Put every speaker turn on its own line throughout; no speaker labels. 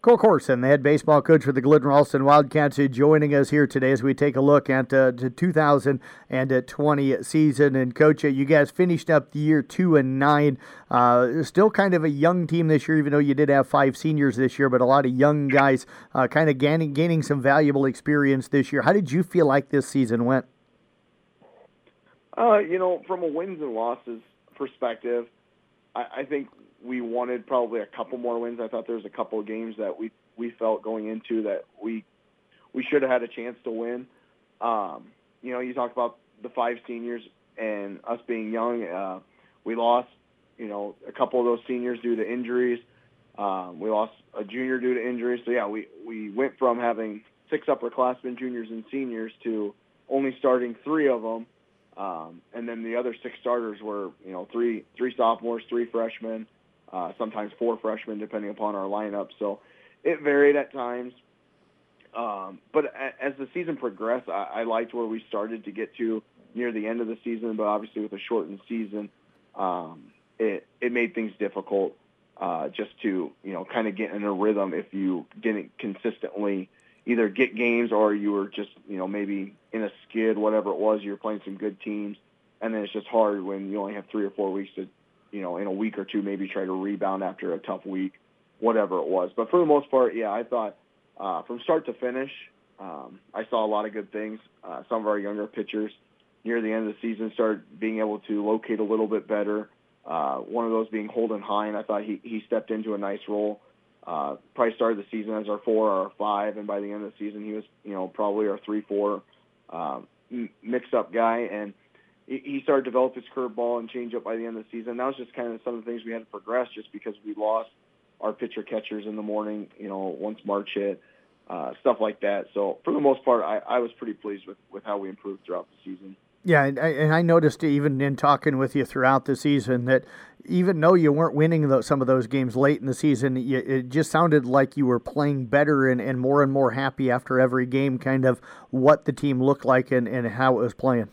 Cole Corson, the head baseball coach for the Glidden Ralston Wildcats, joining us here today as we take a look at the 2020 season. And Coach, you guys finished up the year 2-9. Still kind of a young team this year, even though you did have 5 seniors this year, but a lot of young guys kind of gaining some valuable experience this year. How did you feel like this season went?
From a wins and losses perspective, I think we wanted probably a couple more wins. I thought there was a couple of games that we felt going into that we should have had a chance to win. You talk about the 5 seniors and us being young. We lost, a couple of those seniors due to injuries. We lost a junior due to injuries. So, yeah, we went from having 6 upperclassmen, juniors, and seniors to only starting 3 of them. And then the other 6 starters were, 3 sophomores, 3 freshmen, sometimes 4 freshmen, depending upon our lineup. So it varied at times. But as the season progressed, I liked where we started to get to near the end of the season. But obviously with a shortened season, it made things difficult just to, kind of get in a rhythm if you didn't consistently either get games or you were just, maybe in a skid, whatever it was, you were playing some good teams. And then it's just hard when you only have 3 or 4 weeks to, in a week or two, maybe try to rebound after a tough week, whatever it was. But for the most part, yeah, I thought from start to finish, I saw a lot of good things. Some of our younger pitchers near the end of the season started being able to locate a little bit better. One of those being Holden Hine. I thought he stepped into a nice role. Probably started the season as our 4 or our 5, and by the end of the season he was, probably our 3-4 mix-up guy. And he started to develop his curveball and change up by the end of the season. That was just kind of some of the things we had to progress just because we lost our pitcher-catchers in the morning, once March hit, stuff like that. So for the most part, I was pretty pleased with how we improved throughout the season.
Yeah, and I noticed even in talking with you throughout the season that even though you weren't winning some of those games late in the season, it just sounded like you were playing better and more happy after every game, kind of what the team looked like and how it was playing.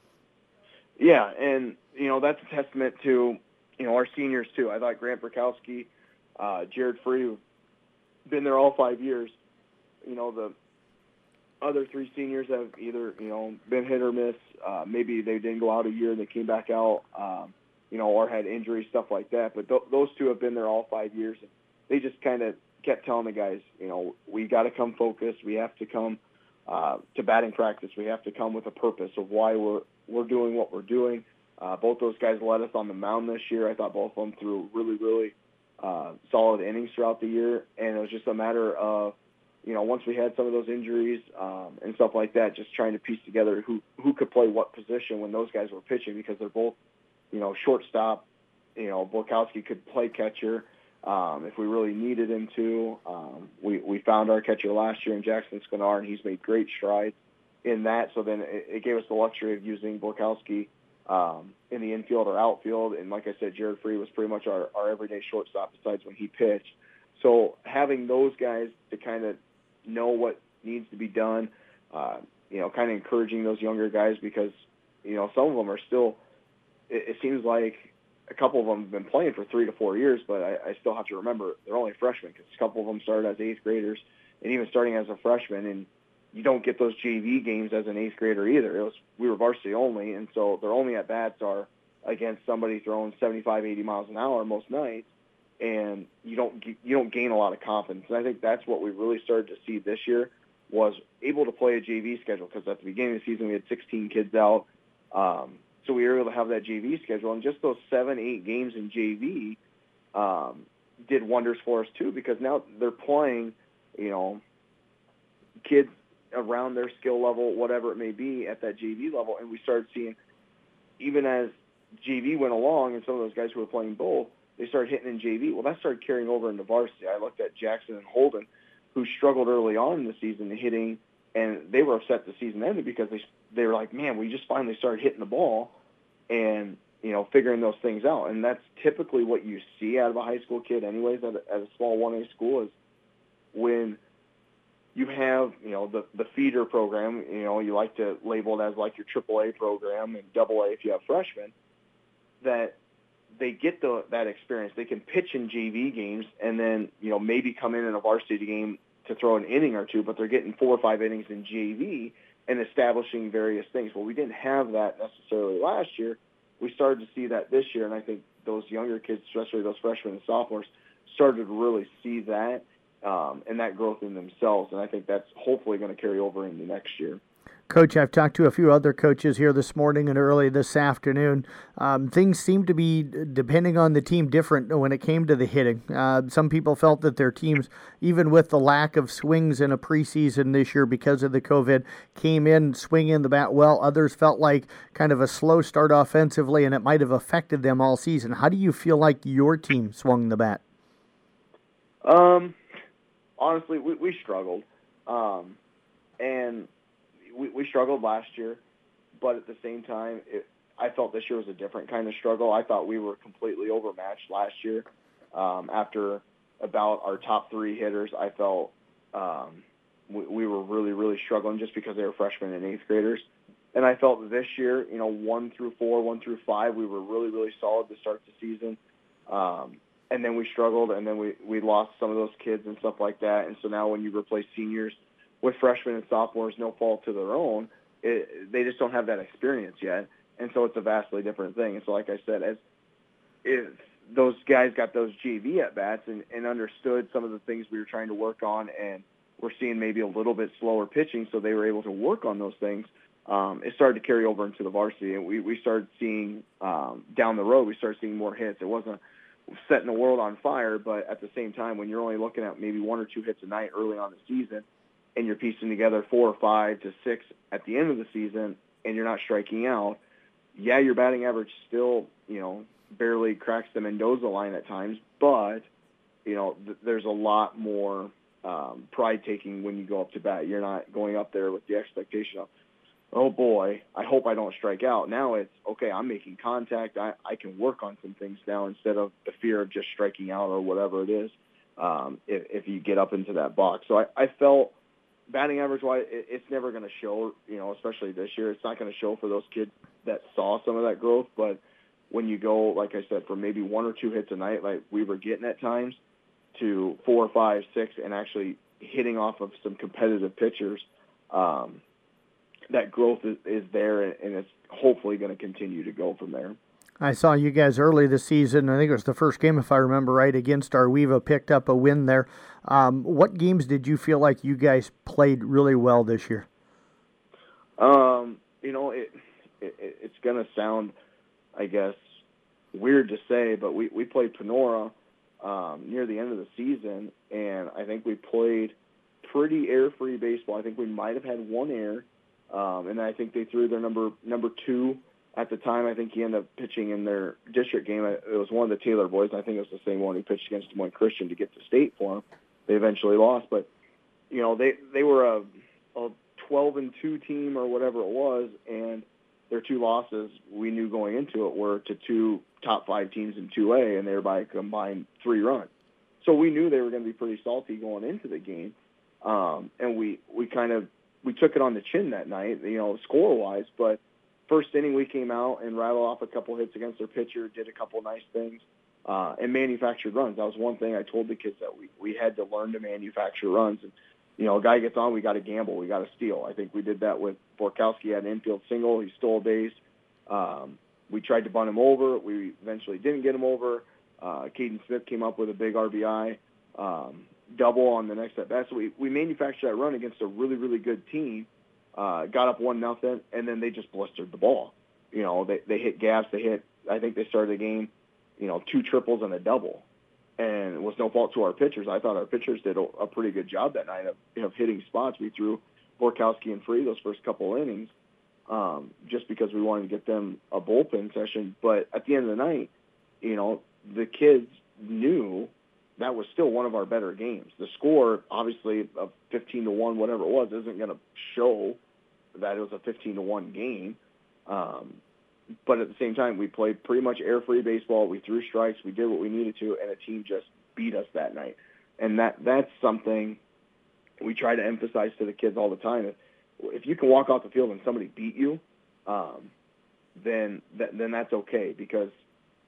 Yeah, and, that's a testament to, our seniors, too. I thought Grant Burkowski, Jared Free, who've been there all 5 years. The other 3 seniors have either, been hit or miss. Maybe they didn't go out a year and they came back out, or had injuries, stuff like that. But those 2 have been there all 5 years. And they just kind of kept telling the guys, we got to come focused. We have to come to batting practice. We have to come with a purpose of why we're doing what we're doing. Both those guys led us on the mound this year. I thought both of them threw really, really solid innings throughout the year. And it was just a matter of, once we had some of those injuries and stuff like that, just trying to piece together who could play what position when those guys were pitching, because they're both, shortstop. Borkowski could play catcher if we really needed him to. We found our catcher last year in Jackson Skinar, and he's made great strides in that. So then it gave us the luxury of using Borkowski in the infield or outfield. And like I said, Jared Free was pretty much our everyday shortstop besides when he pitched. So having those guys to kind of know what needs to be done, kind of encouraging those younger guys, because, some of them are still, it seems like a couple of them have been playing for 3 to 4 years, but I still have to remember they're only freshmen, because a couple of them started as 8th graders and even starting as a freshman, and you don't get those JV games as an 8th grader either. We were varsity only, and so their only at-bats are against somebody throwing 75, 80 miles an hour most nights, and you don't gain a lot of confidence. And I think that's what we really started to see this year, was able to play a JV schedule, because at the beginning of the season we had 16 kids out. So we were able to have that JV schedule, and just those 7-8 games in JV did wonders for us too, because now they're playing, kids around their skill level, whatever it may be, at that JV level. And we started seeing, even as JV went along and some of those guys who were playing both, they started hitting in JV. Well, that started carrying over into varsity. I looked at Jackson and Holden, who struggled early on in the season hitting, and they were upset the season ended because they were like, man, we just finally started hitting the ball and, figuring those things out. And that's typically what you see out of a high school kid anyways at a small 1A school, is when you have, the feeder program, you like to label it as like your AAA program and AA if you have freshmen, that they get that experience. They can pitch in JV games and then, maybe come in a varsity game to throw an inning or two, but they're getting 4 or 5 innings in JV and establishing various things. Well, we didn't have that necessarily last year. We started to see that this year, and I think those younger kids, especially those freshmen and sophomores, started to really see that and that growth in themselves, and I think that's hopefully going to carry over into next year.
Coach, I've talked to a few other coaches here this morning and early this afternoon. Things seem to be, depending on the team, different when it came to the hitting. Some people felt that their teams, even with the lack of swings in a preseason this year because of the COVID, came in swinging the bat well. Others felt like kind of a slow start offensively, and it might have affected them all season. How do you feel like your team swung the bat?
Honestly, we struggled. And we struggled last year, but at the same time, I felt this year was a different kind of struggle. I thought we were completely overmatched last year. After about our top 3 hitters, I felt we were really, really struggling just because they were freshmen and 8th graders. And I felt this year, 1 through 4, 1 through 5, we were really, really solid to start the season. And then we struggled, and then we lost some of those kids and stuff like that. And so now when you replace seniors with freshmen and sophomores, no fault to their own, they just don't have that experience yet. And so it's a vastly different thing. And so like I said, if those guys got those JV at-bats and understood some of the things we were trying to work on, and we're seeing maybe a little bit slower pitching, so they were able to work on those things, it started to carry over into the varsity. And we started seeing, down the road, we started seeing more hits. It wasn't setting the world on fire, but at the same time, when you're only looking at maybe 1 or 2 hits a night early on the season, and you're piecing together 4 or 5 to 6 at the end of the season, and you're not striking out, yeah, your batting average still, barely cracks the Mendoza line at times, but, there's a lot more pride-taking when you go up to bat. You're not going up there with the expectation of, oh, boy, I hope I don't strike out. Now it's, okay, I'm making contact. I can work on some things now instead of the fear of just striking out or whatever it is if you get up into that box. So I felt, batting average-wise, it's never going to show, especially this year. It's not going to show for those kids that saw some of that growth. But when you go, like I said, from maybe 1 or 2 hits a night like we were getting at times to 4 or 5, 6, and actually hitting off of some competitive pitchers, that growth is there, and it's hopefully going to continue to go from there.
I saw you guys early this season. I think it was the first game, if I remember right, against Arweva, picked up a win there. What games did you feel like you guys played really well this year?
It's going to sound, I guess, weird to say, but we played Panora near the end of the season, and I think we played pretty air-free baseball. I think we might have had 1 error, and I think they threw their number 2 at the time. I think he ended up pitching in their district game. It was one of the Taylor boys. I think it was the same one he pitched against Des Moines Christian to get to state for them. They eventually lost, but they were a 12-2 team or whatever it was, and their 2 losses we knew going into it were to 2 top 5 teams in 2A, and they were by a combined 3 runs. So we knew they were going to be pretty salty going into the game, and we took it on the chin that night, score-wise. But first inning we came out and rattled off a couple hits against their pitcher, did a couple nice things, and manufactured runs. That was one thing I told the kids, that we had to learn to manufacture runs. And a guy gets on, we got to gamble, we got to steal. I think we did that with Borkowski. Had an infield single, he stole a base. We tried to bunt him over. We eventually didn't get him over. Caden Smith came up with a big RBI double on the next at bat. So we manufactured that run against a really, really good team. Got up 1-0, and then they just blistered the ball. They hit gaps. I think they started the game, 2 triples and a double. And it was no fault to our pitchers. I thought our pitchers did a pretty good job that night of hitting spots. We threw Borkowski and Free those first couple innings just because we wanted to get them a bullpen session. But at the end of the night, the kids knew that was still one of our better games. The score, obviously, of 15-1, whatever it was, isn't going to show that it was a 15-1 game. But at the same time, we played pretty much air-free baseball. We threw strikes. We did what we needed to, and the team just beat us that night. And that's something we try to emphasize to the kids all the time. If you can walk off the field and somebody beat you, then that's okay, because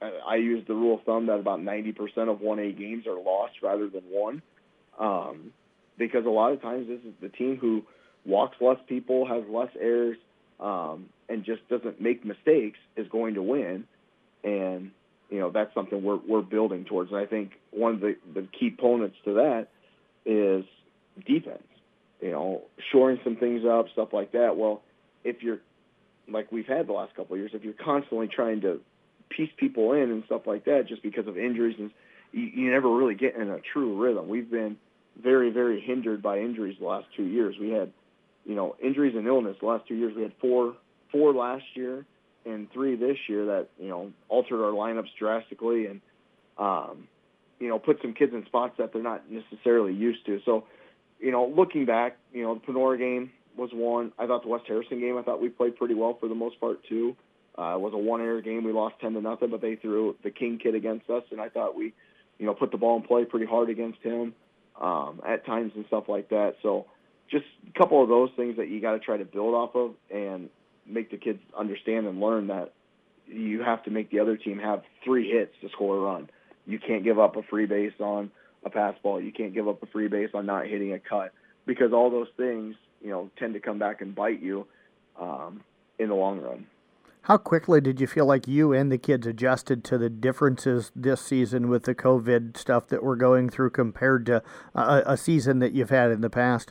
I use the rule of thumb that about 90% of 1A games are lost rather than won, because a lot of times this is the team who walks less people, has less errors, and just doesn't make mistakes is going to win. And that's something we're building towards. And I think one of the key components to that is defense. Shoring some things up, stuff like that. Well, if you're like we've had the last couple of years, if you're constantly trying to piece people in and stuff like that just because of injuries, and you never really get in a true rhythm. We've been very, very hindered by injuries the last 2 years. We had, injuries and illness the last 2 years. We had four last year and 3 this year that, altered our lineups drastically and, put some kids in spots that they're not necessarily used to. So, looking back, the Panora game was one. I thought the West Harrison game, I thought we played pretty well for the most part too. It was a one-error game. We lost 10-0, but they threw the King kid against us, and I thought we, put the ball in play pretty hard against him at times and stuff like that. So just a couple of those things that you got to try to build off of and make the kids understand and learn that you have to make the other team have 3 hits to score a run. You can't give up a free base on a pass ball. You can't give up a free base on not hitting a cut, because all those things, tend to come back and bite you in the long run.
How quickly did you feel like you and the kids adjusted to the differences this season with the COVID stuff that we're going through compared to a season that you've had in the past?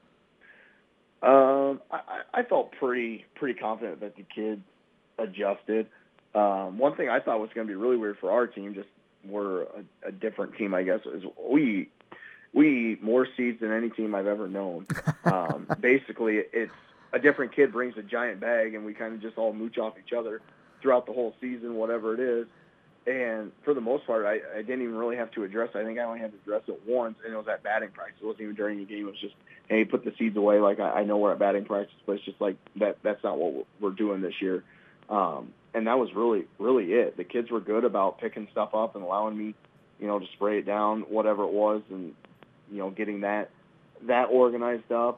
I felt pretty confident that the kids adjusted. One thing I thought was going to be really weird for our team, just we're a different team, I guess, is we eat more seeds than any team I've ever known. Basically, it's a different kid brings a giant bag, and we kind of just all mooch off each other throughout the whole season, whatever it is. And for the most part, I didn't even really have to address it. I think I only had to address it once, and it was at batting practice. It wasn't even during the game. It was just, hey, put the seeds away. Like, I know we're at batting practice, but it's just like that's not what we're doing this year. And that was really, really it. The kids were good about picking stuff up and allowing me, to spray it down, whatever it was, and, getting that organized up.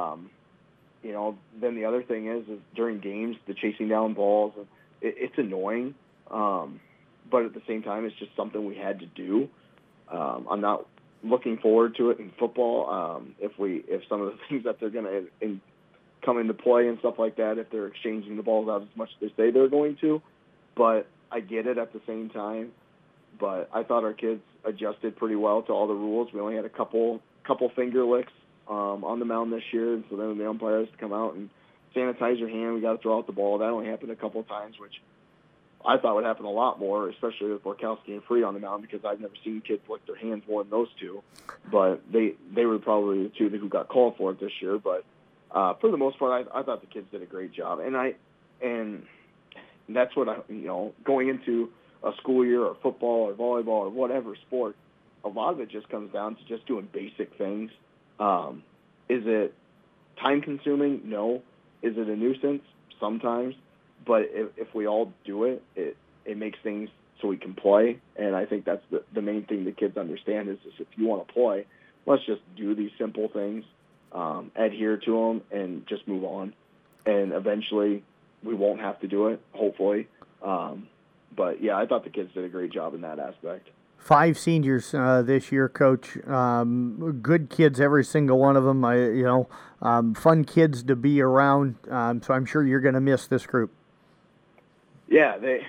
Then the other thing is during games, the chasing down balls, it's annoying. But at the same time, it's just something we had to do. I'm not looking forward to it in football. If some of the things that they're going to come into play and stuff like that, if they're exchanging the balls out as much as they say they're going to. But I get it at the same time. But I thought our kids adjusted pretty well to all the rules. We only had a couple finger licks on the mound this year, and so then the umpire has to come out and sanitize your hand. We got to throw out the ball. That only happened a couple of times, which I thought would happen a lot more, especially with Borkowski and Free on the mound, because I've never seen kids lick their hands more than those two. But they were probably the two who got called for it this year. But for the most part, I thought the kids did a great job, and that's what going into a school year or football or volleyball or whatever sport, a lot of it just comes down to just doing basic things. Is it time-consuming? No. Is it a nuisance? Sometimes. But if we all do it, it makes things so we can play. And I think that's the main thing the kids understand is if you want to play, let's just do these simple things, adhere to them, and just move on. And eventually we won't have to do it, hopefully. But, yeah, I thought the kids did a great job in that aspect.
5 seniors this year, Coach. Good kids, every single one of them. Fun kids to be around. So I'm sure you're going to miss this group.
Yeah, they're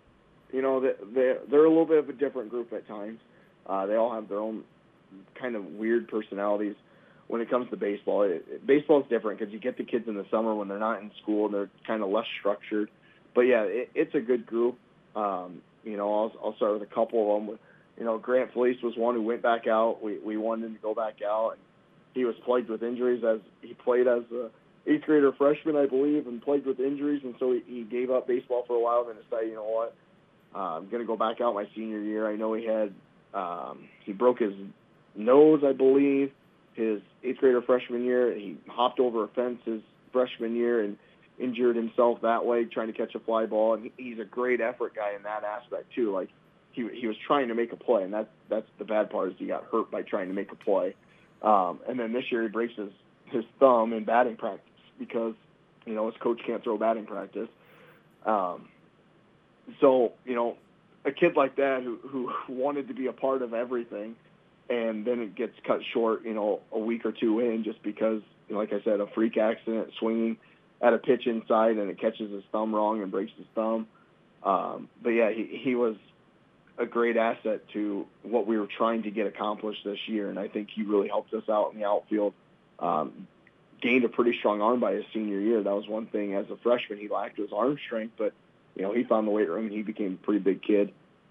a little bit of a different group at times. They all have their own kind of weird personalities when it comes to baseball. Baseball is different because you get the kids in the summer when they're not in school and they're kind of less structured. But yeah, it's a good group. I'll start with a couple of them. Grant Felice was one who went back out. We wanted him to go back out, and he was plagued with injuries as he played as a 8th grader freshman, I believe, and plagued with injuries, and so he gave up baseball for a while and then decided, you know what, I'm going to go back out my senior year. I know he broke his nose, I believe, his 8th grader freshman year. He hopped over a fence his freshman year and injured himself that way trying to catch a fly ball, and he's a great effort guy in that aspect too. Like he was trying to make a play, and that's the bad part is he got hurt by trying to make a play. And then this year he breaks his thumb in batting practice because his coach can't throw batting practice. So a kid like that who wanted to be a part of everything, and then it gets cut short, a week or two in just because, like I said, a freak accident swinging at a pitch inside and it catches his thumb wrong and breaks his thumb. But yeah, he was a great asset to what we were trying to get accomplished this year, and I think he really helped us out in the outfield. Gained a pretty strong arm by his senior year. That was one thing as a freshman he lacked was arm strength, but he found the weight room and he became a pretty big kid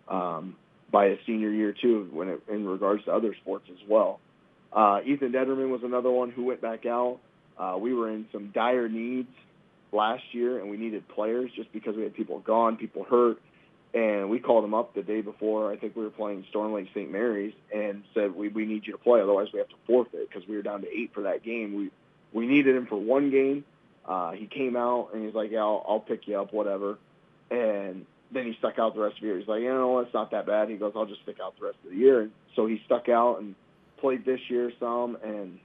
by his senior year too, in regards to other sports as well. Ethan Detterman was another one who went back out. We were in some dire needs last year, and we needed players just because we had people gone, people hurt, and we called him up the day before. I think we were playing Storm Lake St. Mary's and said, we need you to play, otherwise we have to forfeit, because we were down to 8 for that game. We needed him for one game. He came out, and he's like, yeah, I'll pick you up, whatever. And then he stuck out the rest of the year. He's like, it's not that bad. He goes, I'll just stick out the rest of the year. And so he stuck out and played this year some, and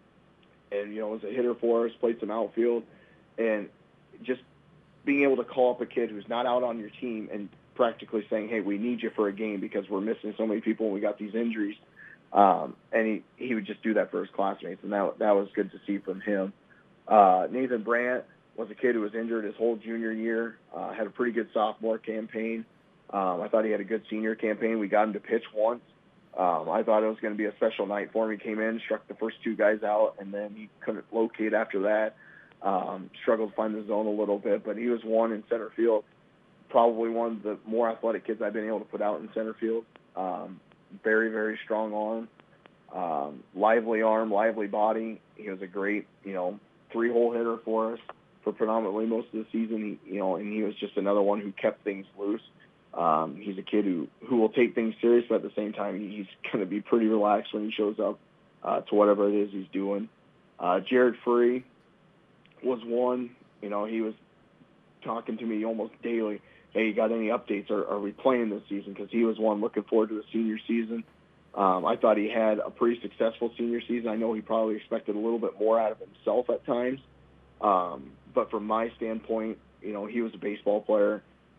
was a hitter for us, played some outfield, and just being able to call up a kid who's not out on your team and practically saying, hey, we need you for a game because we're missing so many people and we got these injuries. And he would just do that for his classmates, and that was good to see from him. Nathan Brandt was a kid who was injured his whole junior year, had a pretty good sophomore campaign. I thought he had a good senior campaign. We got him to pitch once. I thought it was going to be a special night for him. He came in, struck the first 2 guys out, and then he couldn't locate after that. Struggled to find the zone a little bit, but he was one in center field. Probably one of the more athletic kids I've been able to put out in center field. Very, very strong arm, lively arm, lively body. He was a great, 3-hole hitter for us for predominantly most of the season. And he was just another one who kept things loose. He's a kid who will take things serious, but at the same time, he's going to be pretty relaxed when he shows up to whatever it is he's doing. Jared Free was one. He was talking to me almost daily. Hey, you got any updates? Are we playing this season? Because he was one looking forward to the senior season. I thought he had a pretty successful senior season. I know he probably expected a little bit more out of himself at times. But from my standpoint, he was a baseball player.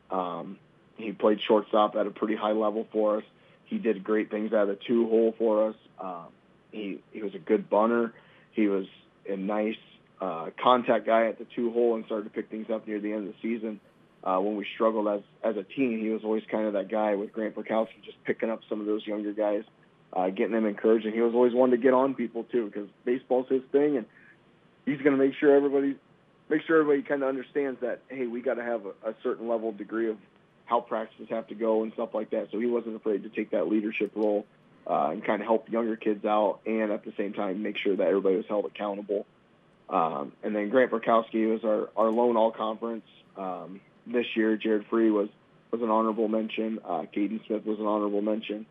He played shortstop at a pretty high level for us. He did great things out of the 2-hole for us. He was a good bunter. He was a nice contact guy at the 2-hole and started to pick things up near the end of the season. When we struggled as a team, he was always kind of that guy with Grant Perkowski, just picking up some of those younger guys, getting them encouraged. And he was always one to get on people too, because baseball's his thing, and he's going to make sure everybody kind of understands that, hey, we got to have a certain level of degree of how practices have to go and stuff like that. So he wasn't afraid to take that leadership role and kind of help younger kids out, and at the same time make sure that everybody was held accountable. And then Grant Perkowski was our lone all-conference. This year, Jared Free was an honorable mention. Caden Smith was an honorable mention.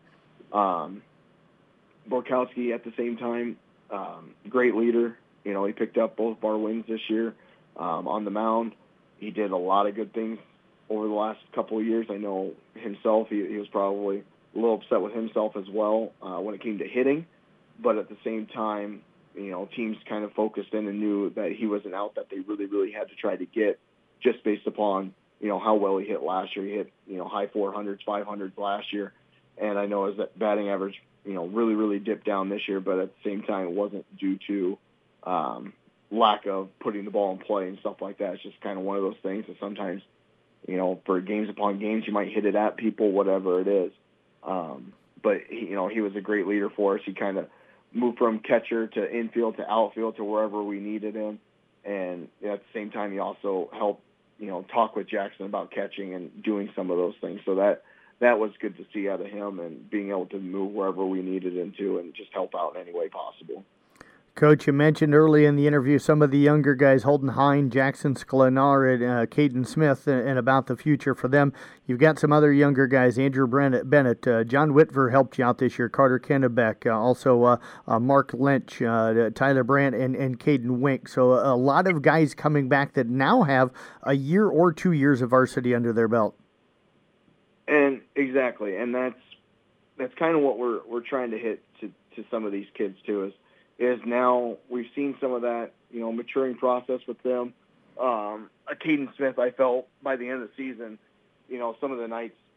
Borkowski, at the same time, great leader. He picked up both of our wins this year on the mound. He did a lot of good things over the last couple of years. I know himself, he was probably a little upset with himself as well when it came to hitting. But at the same time, teams kind of focused in and knew that he was an out that they really, really had to try to get just based upon how well he hit last year. He hit, high 400s, 500s last year. And I know his batting average, really, really dipped down this year, but at the same time, it wasn't due to lack of putting the ball in play and stuff like that. It's just kind of one of those things that sometimes, for games upon games, you might hit it at people, whatever it is. But, he was a great leader for us. He kind of moved from catcher to infield to outfield to wherever we needed him. And at the same time, he also helped, talk with Jackson about catching and doing some of those things. So that was good to see out of him, and being able to move wherever we needed him to and just help out in any way possible.
Coach, you mentioned early in the interview some of the younger guys, Holden Hine, Jackson Sklenar, and Caden Smith, and about the future for them. You've got some other younger guys, Andrew Bennett, John Whitver helped you out this year, Carter Kennebeck, also Mark Lynch, Tyler Brandt, and Caden Wink. So a lot of guys coming back that now have a year or 2 years of varsity under their belt.
And exactly, and that's kind of what we're trying to hit to some of these kids too, is now we've seen some of that, maturing process with them. Caden Smith, I felt by the end of the season, some of the nights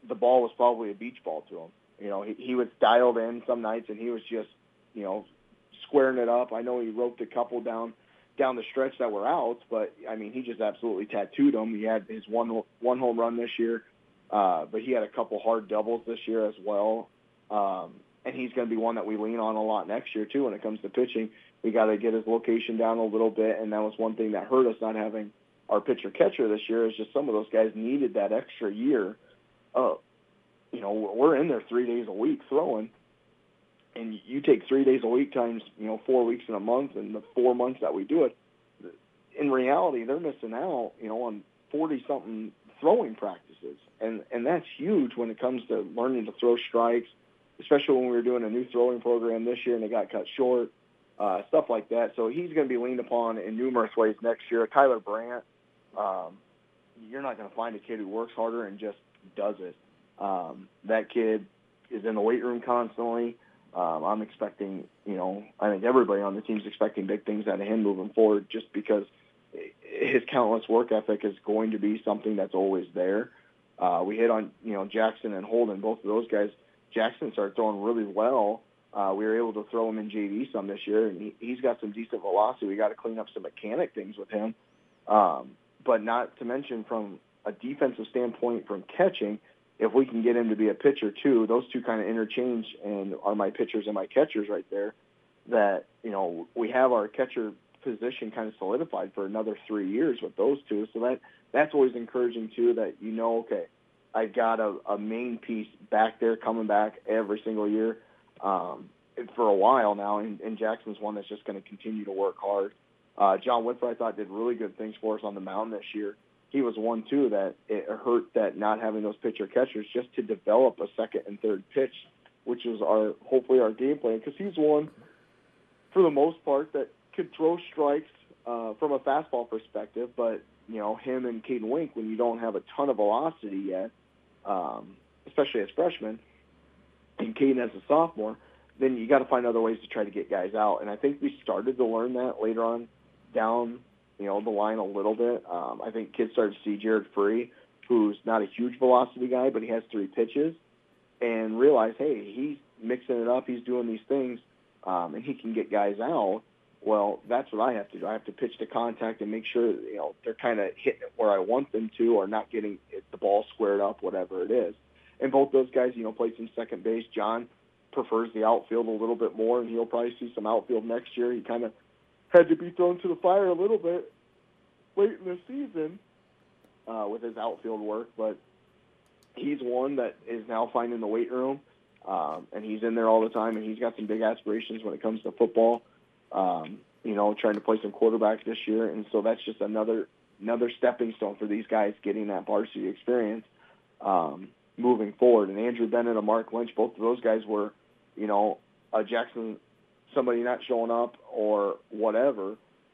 the ball was probably a beach ball to him. You know, he was dialed in some nights, and he was just, you know, squaring it up. I know he roped a couple down the stretch that were outs, but, I mean, he just absolutely tattooed them. He had his one home run this year, but he had a couple hard doubles this year as well. And he's going to be one that we lean on a lot next year, too, when it comes to pitching. We got to get his location down a little bit, and that was one thing that hurt us not having our pitcher-catcher this year is just some of those guys needed that extra year. You know, we're in there 3 days a week throwing, and you take 3 days a week times, you know, 4 weeks in a month, and the 4 months that we do it, in reality, they're missing out, you know, on 40-something throwing practices. And that's huge when it comes to learning to throw strikes, especially when we were doing a new throwing program this year and it got cut short, stuff like that. So he's going to be leaned upon in numerous ways next year. Tyler Brandt, you're not going to find a kid who works harder and just does it. That kid is in the weight room constantly. I'm expecting, you know, I think everybody on the team is expecting big things out of him moving forward just because his countless work ethic is going to be something that's always there. We hit on, you know, Jackson and Holden, both of those guys. Jackson started throwing really well. We were able to throw him in JV some this year, and he's got some decent velocity. We got to clean up some mechanic things with him. But not to mention from a defensive standpoint from catching, if we can get him to be a pitcher too, those two kind of interchange and are my pitchers and my catchers right there, that, you know, we have our catcher position kind of solidified for another 3 years with those two. So that's always encouraging too, that, you know, okay, I got a main piece back there coming back every single year for a while now, and Jackson's one that's just going to continue to work hard. John Whitford, I thought, did really good things for us on the mound this year. He was one, too, that it hurt that not having those pitcher-catchers just to develop a second and third pitch, which is hopefully our game plan, because he's one, for the most part, that could throw strikes from a fastball perspective, but, you know, him and Caden Wink, when you don't have a ton of velocity yet, especially as freshmen, and Caden as a sophomore, then you got to find other ways to try to get guys out. And I think we started to learn that later on down, you know, the line a little bit. I think kids started to see Jared Free, who's not a huge velocity guy, but he has 3 pitches, and realize, hey, he's mixing it up, he's doing these things, and he can get guys out. Well, that's what I have to do. I have to pitch to contact and make sure, you know, they're kind of hitting it where I want them to, or not getting the ball squared up, whatever it is. And both those guys, you know, play some second base. John prefers the outfield a little bit more, and he'll probably see some outfield next year. He kind of had to be thrown to the fire a little bit late in the season with his outfield work, but he's one that is now finding the weight room, and he's in there all the time, and he's got some big aspirations when it comes to football, you know, trying to play some quarterback this year, and so that's just another stepping stone for these guys getting that varsity experience moving forward. And Andrew Bennett and Mark Lynch, both of those guys were, you know, Jackson, somebody not showing up or whatever,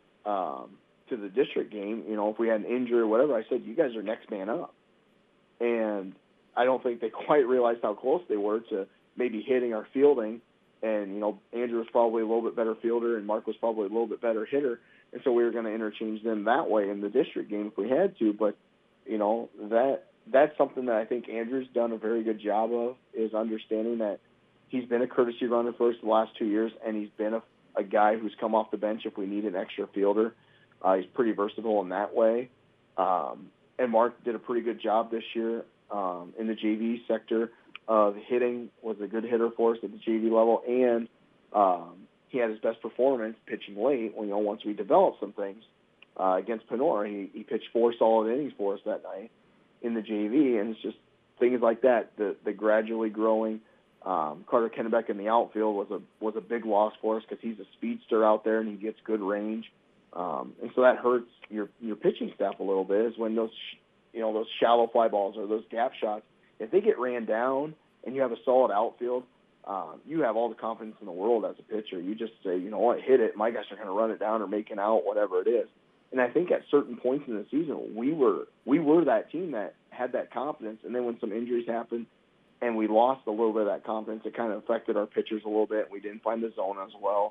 to the district game, you know, if we had an injury or whatever, I said, you guys are next man up. And I don't think they quite realized how close they were to maybe hitting our fielding. And, you know, Andrew was probably a little bit better fielder and Mark was probably a little bit better hitter. And so we were going to interchange them that way in the district game if we had to. But, you know, that's something that I think Andrew's done a very good job of, is understanding that he's been a courtesy runner for us the last 2 years, and he's been a guy who's come off the bench if we need an extra fielder. He's pretty versatile in that way. And Mark did a pretty good job this year in the JV sector of hitting, was a good hitter for us at the JV level, and he had his best performance pitching late when, you know, once we developed some things against Panora. He pitched 4 solid innings for us that night in the JV, and it's just things like that, the gradually growing. Carter Kennebeck in the outfield was a big loss for us because he's a speedster out there and he gets good range. And so that hurts your pitching staff a little bit, is when those shallow fly balls or those gap shots, if they get ran down and you have a solid outfield, you have all the confidence in the world as a pitcher. You just say, you know what, hit it. My guys are going to run it down or make it out, whatever it is. And I think at certain points in the season, we were that team that had that confidence. And then when some injuries happened and we lost a little bit of that confidence, it kind of affected our pitchers a little bit. We didn't find the zone as well.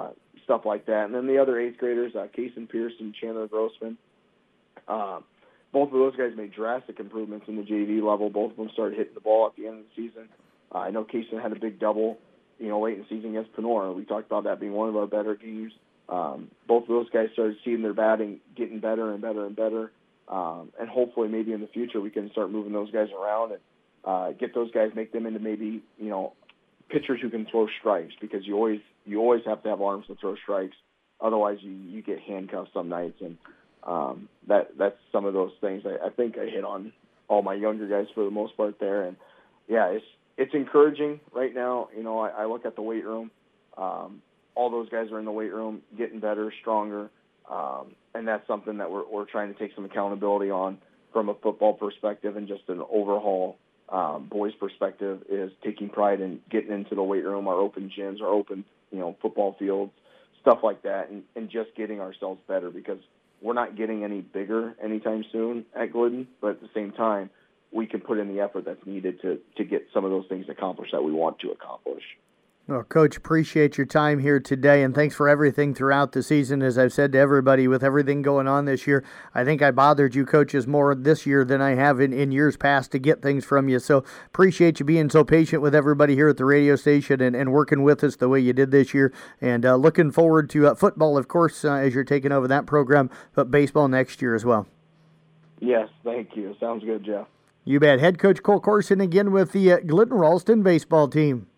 Stuff like that. And then the other 8th graders, Kason Pearson, Chandler Grossman, both of those guys made drastic improvements in the JV level. Both of them started hitting the ball at the end of the season. I know Kaysen had a big double, late in the season against Panora. We talked about that being one of our better games. Both of those guys started seeing their batting getting better and better and better. And hopefully maybe in the future we can start moving those guys around and get those guys, make them into maybe, pitchers who can throw strikes, because you always have to have arms to throw strikes. Otherwise you get handcuffed some nights. And that's some of those things. I think I hit on all my younger guys for the most part there. And, yeah, it's encouraging right now. I look at the weight room. All those guys are in the weight room getting better, stronger, and that's something that we're trying to take some accountability on from a football perspective, and just an overhaul boys perspective is taking pride in getting into the weight room, our open gyms, our open football fields, stuff like that, and just getting ourselves better, because we're not getting any bigger anytime soon at Glidden, but at the same time, we can put in the effort that's needed to get some of those things accomplished that we want to accomplish.
Well, Coach, appreciate your time here today, and thanks for everything throughout the season. As I've said to everybody, with everything going on this year, I think I bothered you coaches more this year than I have in years past to get things from you. So appreciate you being so patient with everybody here at the radio station and working with us the way you did this year. And looking forward to football, of course, as you're taking over that program, but baseball next year as well.
Yes, thank you. Sounds good, Jeff.
You bet. Head coach Cole Corson again with the Glidden Ralston baseball team.